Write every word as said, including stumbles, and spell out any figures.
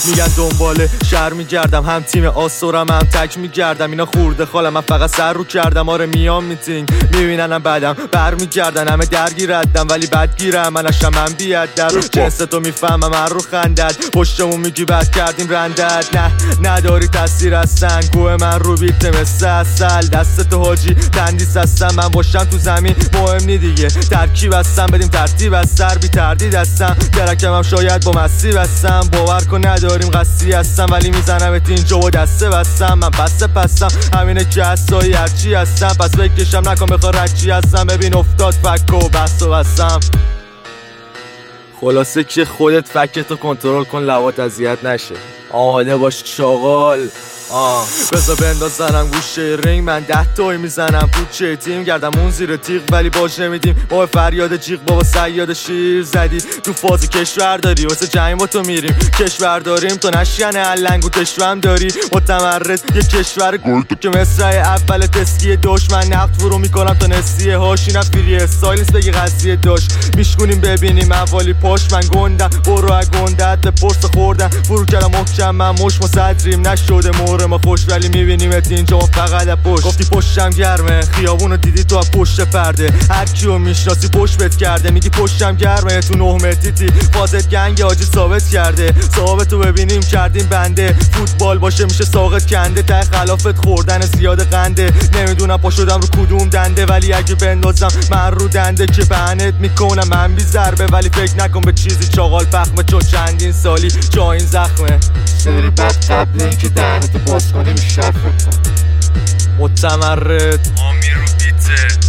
میگن دنباله شهر میگردم، هم تیم آسورم هم تک میگردم. اینا خورده خاله من فقط سر رو کردم. آره میام میتینگ میبیننم بعدم بر میگردن، همه درگیر ردم ولی بدگیرم من اشم من بیادر. جنس تو میفهمم من رو خندد، پشتمون میگی بد کردیم رندد. نه نداری تاثیر هستن گوه من رو بیت مثل اصل. دست تو حاجی تندیس هستم من باشم تو زمین مهم نی دیگه. ترکیب هستم بدیم ترتیب از سر بی تردید هستم. درکم هم شاید با مسیب هستم، باور کن نداریم قصی هستم ولی میزنم ات اینجا و دسته بستم. من پسته پستم همینه که اصایی هرچی هستم، پس بکشم نکن بخوا رچی هستم. ببین افتاد فک و بست و بستم. خلاصه که خودت فکتو کنترل کن لوات اذیت نشه. آماده باش چاقال. آه بذار بندازنم گوشه رینگ، من ده تایی میزنم کوچه تیم گردم اون زیر تیغ ولی باج نمیدیم. ما فریاد جیغ بابا صیاد شیر زدی تو فاز کشور داری، واسه جنگ با تو میریم کشور داریم تو نشینه علنگو تشوم داری. متمرد یه کشور گلد که مصرع اول تسکی دشمن نقد فرو میکنم تا نسیه هاش. این فری سایلنس بگی قضیه داشت میشکونیم ببینیم اوالی پاش. من گندم برو اگندت به پرس خوردم فرو کردم محکم من مش مصدریم نشده مور ما خوش ولی میبینیم ات اینجا ما فقط پشت. گفتی پشتم گرمه خیابونو دیدی تو پشت پرده، هر کیو میشناسی پشت بت کرده. میگی پشتم گرمه تو نه متریتی فازت گنگ آجی ثابت کرده. ثابتو ببینیم کردیم بنده، فوتبال باشه میشه ساقط کنده. ته خلافت خوردن زیاد قنده، نمیدونم پا شدم رو کدوم دنده ولی اگه بندازم من رو دنده که بهنت میکنم من بی ضربه. ولی فکر نکن به چیزی چاقال فخمه چون چندین سالی جا این زخمه. سری بد قبل اینکه دهنتو باز کنیم شرف متمرد آمیر رو بیته